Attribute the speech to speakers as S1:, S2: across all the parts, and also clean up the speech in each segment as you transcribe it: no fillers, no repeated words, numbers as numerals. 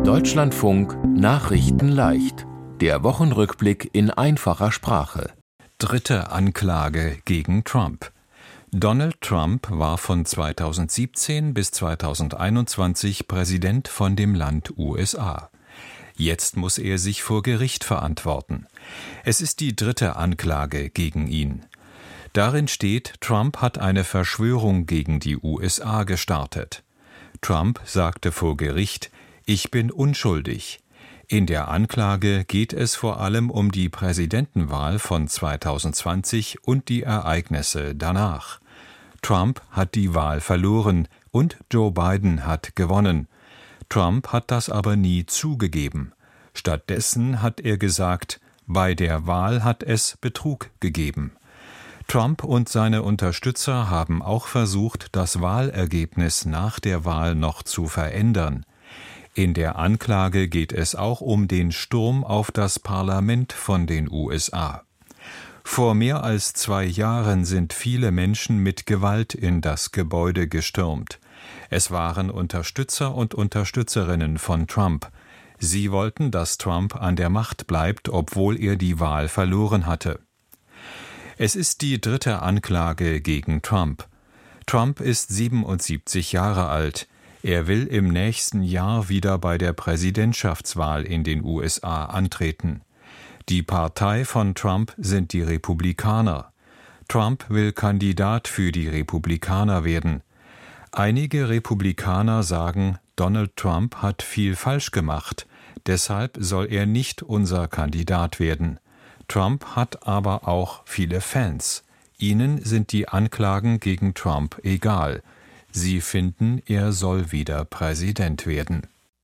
S1: Deutschlandfunk Nachrichten leicht. Der Wochenrückblick in einfacher Sprache.
S2: Dritte Anklage gegen Trump. Donald Trump war von 2017 bis 2021 Präsident von dem Land USA. Jetzt muss er sich vor Gericht verantworten. Es ist die dritte Anklage gegen ihn. Darin steht, Trump hat eine Verschwörung gegen die USA gestartet. Trump sagte vor Gericht, ich bin unschuldig. In der Anklage geht es vor allem um die Präsidentenwahl von 2020 und die Ereignisse danach. Trump hat die Wahl verloren und Joe Biden hat gewonnen. Trump hat das aber nie zugegeben. Stattdessen hat er gesagt, bei der Wahl hat es Betrug gegeben. Trump und seine Unterstützer haben auch versucht, das Wahlergebnis nach der Wahl noch zu verändern. In der Anklage geht es auch um den Sturm auf das Parlament von den USA. Vor mehr als 2 Jahren sind viele Menschen mit Gewalt in das Gebäude gestürmt. Es waren Unterstützer und Unterstützerinnen von Trump. Sie wollten, dass Trump an der Macht bleibt, obwohl er die Wahl verloren hatte. Es ist die dritte Anklage gegen Trump. Trump ist 77 Jahre alt. Er will im nächsten Jahr wieder bei der Präsidentschaftswahl in den USA antreten. Die Partei von Trump sind die Republikaner. Trump will Kandidat für die Republikaner werden. Einige Republikaner sagen, Donald Trump hat viel falsch gemacht, deshalb soll er nicht unser Kandidat werden. Trump hat aber auch viele Fans. Ihnen sind die Anklagen gegen Trump egal. Sie finden, er soll wieder Präsident werden.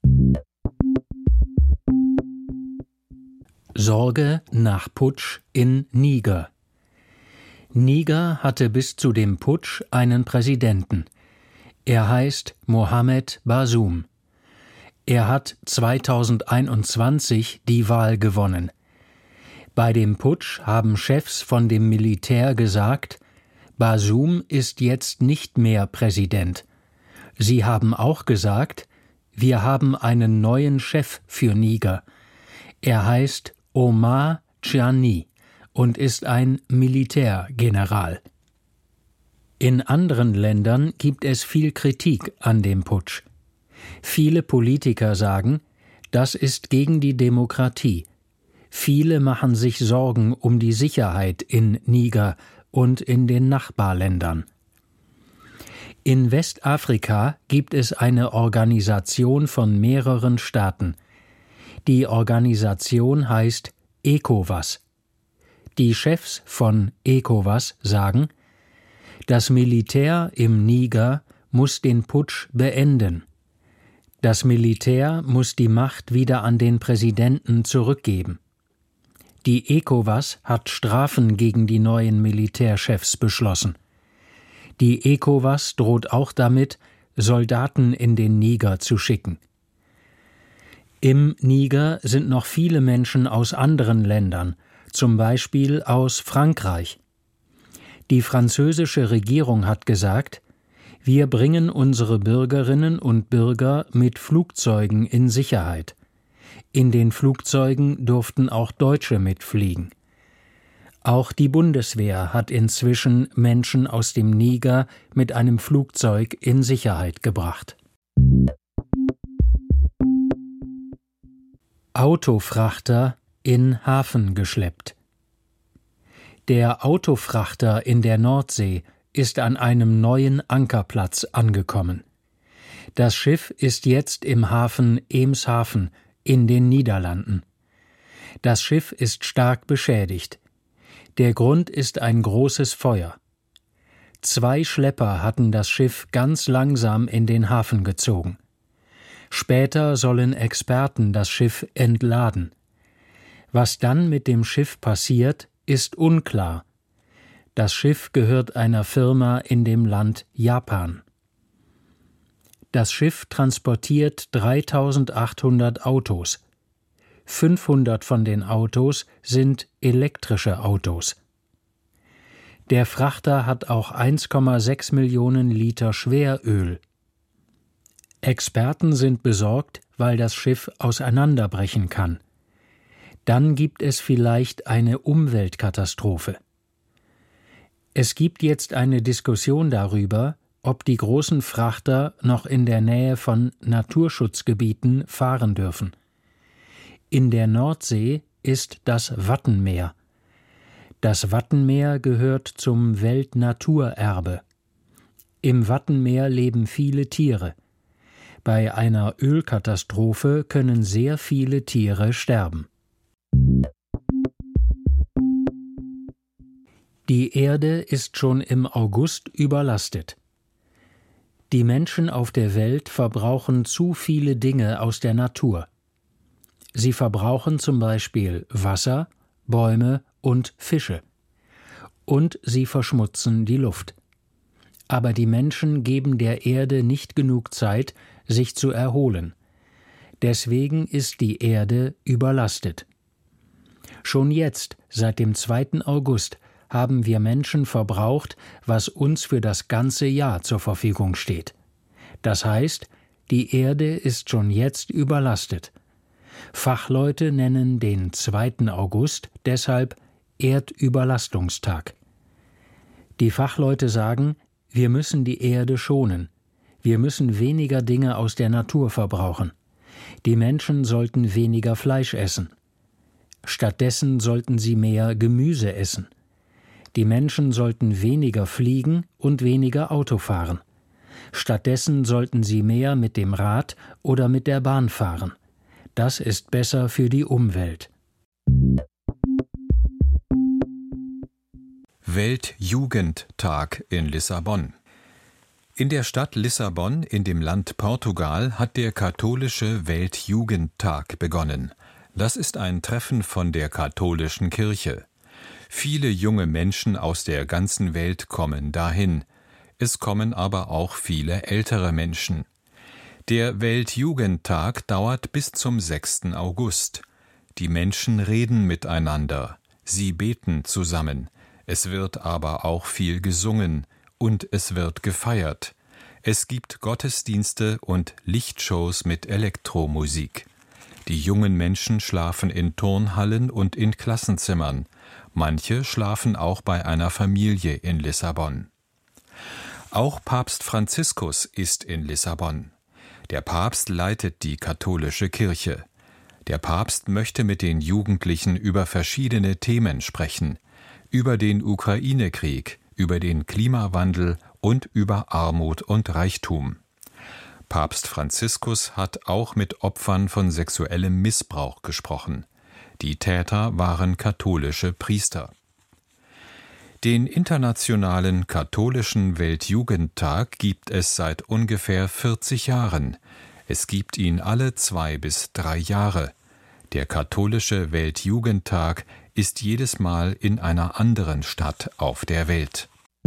S3: Sorge nach Putsch in Niger. Niger hatte bis zu dem Putsch einen Präsidenten. Er heißt Mohamed Bazoum. Er hat 2021 die Wahl gewonnen. Bei dem Putsch haben Chefs von dem Militär gesagt, Bazoum ist jetzt nicht mehr Präsident. Sie haben auch gesagt, wir haben einen neuen Chef für Niger. Er heißt Omar Tchiani und ist ein Militärgeneral. In anderen Ländern gibt es viel Kritik an dem Putsch. Viele Politiker sagen, das ist gegen die Demokratie. Viele machen sich Sorgen um die Sicherheit in Niger und in den Nachbarländern. In Westafrika gibt es eine Organisation von mehreren Staaten. Die Organisation heißt ECOWAS. Die Chefs von ECOWAS sagen, das Militär im Niger muss den Putsch beenden. Das Militär muss die Macht wieder an den Präsidenten zurückgeben. Die ECOWAS hat Strafen gegen die neuen Militärchefs beschlossen. Die ECOWAS droht auch damit, Soldaten in den Niger zu schicken. Im Niger sind noch viele Menschen aus anderen Ländern, zum Beispiel aus Frankreich. Die französische Regierung hat gesagt, wir bringen unsere Bürgerinnen und Bürger mit Flugzeugen in Sicherheit. In den Flugzeugen durften auch Deutsche mitfliegen. Auch die Bundeswehr hat inzwischen Menschen aus dem Niger mit einem Flugzeug in Sicherheit gebracht. Autofrachter in Hafen geschleppt. Der Autofrachter in der Nordsee ist an einem neuen Ankerplatz angekommen. Das Schiff ist jetzt im Hafen Eemshaven in den Niederlanden. Das Schiff ist stark beschädigt. Der Grund ist ein großes Feuer. 2 Schlepper hatten das Schiff ganz langsam in den Hafen gezogen. Später sollen Experten das Schiff entladen. Was dann mit dem Schiff passiert, ist unklar. Das Schiff gehört einer Firma in dem Land Japan. Das Schiff transportiert 3.800 Autos. 500 von den Autos sind elektrische Autos. Der Frachter hat auch 1,6 Millionen Liter Schweröl. Experten sind besorgt, weil das Schiff auseinanderbrechen kann. Dann gibt es vielleicht eine Umweltkatastrophe. Es gibt jetzt eine Diskussion darüber, ob die großen Frachter noch in der Nähe von Naturschutzgebieten fahren dürfen. In der Nordsee ist das Wattenmeer. Das Wattenmeer gehört zum Weltnaturerbe. Im Wattenmeer leben viele Tiere. Bei einer Ölkatastrophe können sehr viele Tiere sterben. Die Erde ist schon im August überlastet. Die Menschen auf der Welt verbrauchen zu viele Dinge aus der Natur. Sie verbrauchen zum Beispiel Wasser, Bäume und Fische. Und sie verschmutzen die Luft. Aber die Menschen geben der Erde nicht genug Zeit, sich zu erholen. Deswegen ist die Erde überlastet. Schon jetzt, seit dem 2. August, haben wir Menschen verbraucht, was uns für das ganze Jahr zur Verfügung steht. Das heißt, die Erde ist schon jetzt überlastet. Fachleute nennen den 2. August deshalb Erdüberlastungstag. Die Fachleute sagen, wir müssen die Erde schonen. Wir müssen weniger Dinge aus der Natur verbrauchen. Die Menschen sollten weniger Fleisch essen. Stattdessen sollten sie mehr Gemüse essen. Die Menschen sollten weniger fliegen und weniger Auto fahren. Stattdessen sollten sie mehr mit dem Rad oder mit der Bahn fahren. Das ist besser für die Umwelt.
S2: Weltjugendtag in Lissabon. In der Stadt Lissabon in dem Land Portugal hat der katholische Weltjugendtag begonnen. Das ist ein Treffen von der katholischen Kirche. Viele junge Menschen aus der ganzen Welt kommen dahin. Es kommen aber auch viele ältere Menschen. Der Weltjugendtag dauert bis zum 6. August. Die Menschen reden miteinander. Sie beten zusammen. Es wird aber auch viel gesungen und es wird gefeiert. Es gibt Gottesdienste und Lichtshows mit Elektromusik. Die jungen Menschen schlafen in Turnhallen und in Klassenzimmern. Manche schlafen auch bei einer Familie in Lissabon. Auch Papst Franziskus ist in Lissabon. Der Papst leitet die katholische Kirche. Der Papst möchte mit den Jugendlichen über verschiedene Themen sprechen, über den Ukraine-Krieg, über den Klimawandel und über Armut und Reichtum. Papst Franziskus hat auch mit Opfern von sexuellem Missbrauch gesprochen. Die Täter waren katholische Priester. Den Internationalen Katholischen Weltjugendtag gibt es seit ungefähr 40 Jahren. Es gibt ihn alle 2 bis 3 Jahre. Der Katholische Weltjugendtag ist jedes Mal in einer anderen Stadt auf der Welt.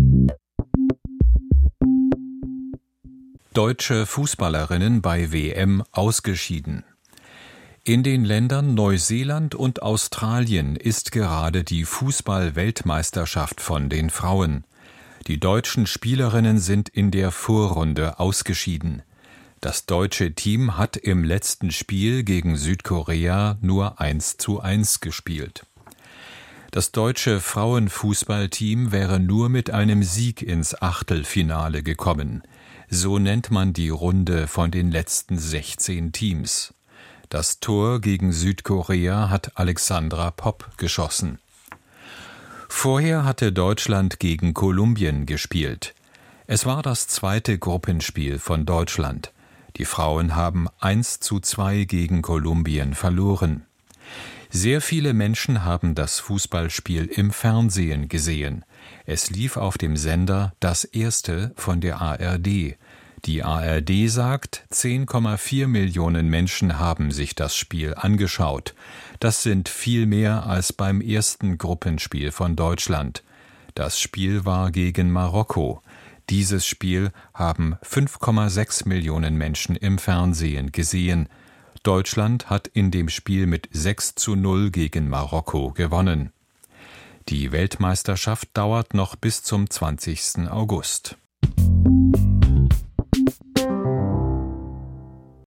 S2: Deutsche Fußballerinnen bei WM ausgeschieden. In den Ländern Neuseeland und Australien ist gerade die Fußball-Weltmeisterschaft von den Frauen. Die deutschen Spielerinnen sind in der Vorrunde ausgeschieden. Das deutsche Team hat im letzten Spiel gegen Südkorea nur 1:1 gespielt. Das deutsche Frauenfußballteam wäre nur mit einem Sieg ins Achtelfinale gekommen. So nennt man die Runde von den letzten 16 Teams. Das Tor gegen Südkorea hat Alexandra Popp geschossen. Vorher hatte Deutschland gegen Kolumbien gespielt. Es war das 2. Gruppenspiel von Deutschland. Die Frauen haben 1:2 gegen Kolumbien verloren. Sehr viele Menschen haben das Fußballspiel im Fernsehen gesehen. Es lief auf dem Sender Das Erste von der ARD. Die ARD sagt, 10,4 Millionen Menschen haben sich das Spiel angeschaut. Das sind viel mehr als beim ersten Gruppenspiel von Deutschland. Das Spiel war gegen Marokko. Dieses Spiel haben 5,6 Millionen Menschen im Fernsehen gesehen. Deutschland hat in dem Spiel mit 6:0 gegen Marokko gewonnen. Die Weltmeisterschaft dauert noch bis zum 20. August.